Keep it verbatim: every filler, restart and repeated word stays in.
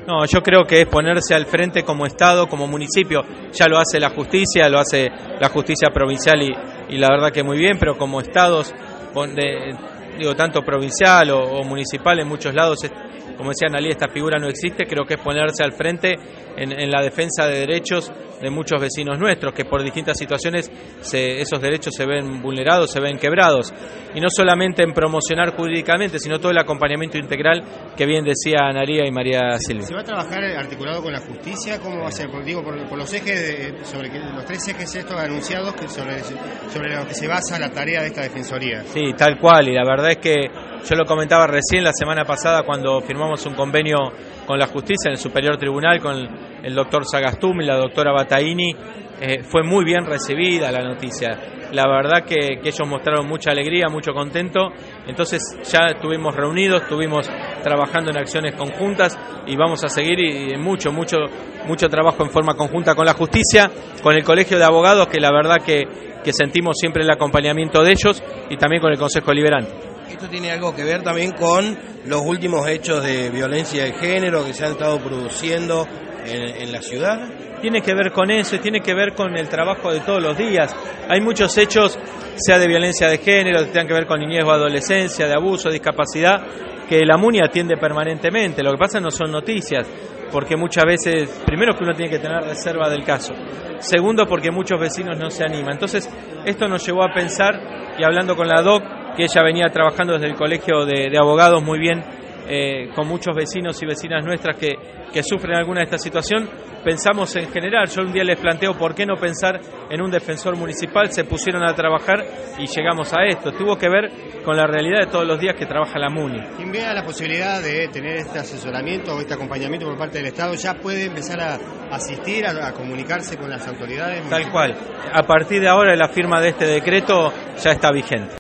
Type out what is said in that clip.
No, yo creo que es ponerse al frente como Estado, como municipio. Ya lo hace la justicia, lo hace la justicia provincial y, y la verdad que muy bien, pero como estados, de, digo, tanto provincial o, o municipal en muchos lados, como decía Analía, esta figura no existe. Creo que es ponerse al frente en, en la defensa de derechos de muchos vecinos nuestros, que por distintas situaciones se, esos derechos se ven vulnerados, se ven quebrados. Y no solamente en promocionar jurídicamente, sino todo el acompañamiento integral que bien decía Analía y María Silvia. ¿Se va a trabajar articulado con la justicia? ¿Cómo va a ser? Por, digo, por, por los ejes, de, sobre que, los tres ejes estos anunciados que sobre, sobre los que se basa la tarea de esta defensoría. Sí, tal cual, y la verdad es que yo lo comentaba recién la semana pasada cuando firmamos un convenio con la justicia en el Superior Tribunal con el doctor Sagastumi y la doctora Bataini. Eh, fue muy bien recibida la noticia. La verdad que, que ellos mostraron mucha alegría, mucho contento. Entonces ya estuvimos reunidos, estuvimos trabajando en acciones conjuntas y vamos a seguir y, y mucho, mucho, mucho trabajo en forma conjunta con la justicia, con el Colegio de Abogados, que la verdad que, que sentimos siempre el acompañamiento de ellos, y también con el Consejo Deliberante. Esto tiene algo que ver también con los últimos hechos de violencia de género que se han estado produciendo en, en la ciudad. Tiene que ver con eso y tiene que ver con el trabajo de todos los días. Hay muchos hechos, sea de violencia de género, que tengan que ver con niñez o adolescencia, de abuso, discapacidad, que la MUNI atiende permanentemente. Lo que pasa no son noticias, porque muchas veces, primero que uno tiene que tener reserva del caso, segundo porque muchos vecinos no se animan. Entonces esto nos llevó a pensar, y hablando con la D O C, que ella venía trabajando desde el Colegio de, de Abogados muy bien, eh, con muchos vecinos y vecinas nuestras que, que sufren alguna de esta situación, pensamos en general. Yo un día les planteo por qué no pensar en un defensor municipal, se pusieron a trabajar y llegamos a esto. Tuvo que ver con la realidad de todos los días que trabaja la MUNI. Quien vea la posibilidad de tener este asesoramiento o este acompañamiento por parte del Estado ya puede empezar a asistir, a, a comunicarse con las autoridades. Tal cual. A partir de ahora la firma de este decreto ya está vigente.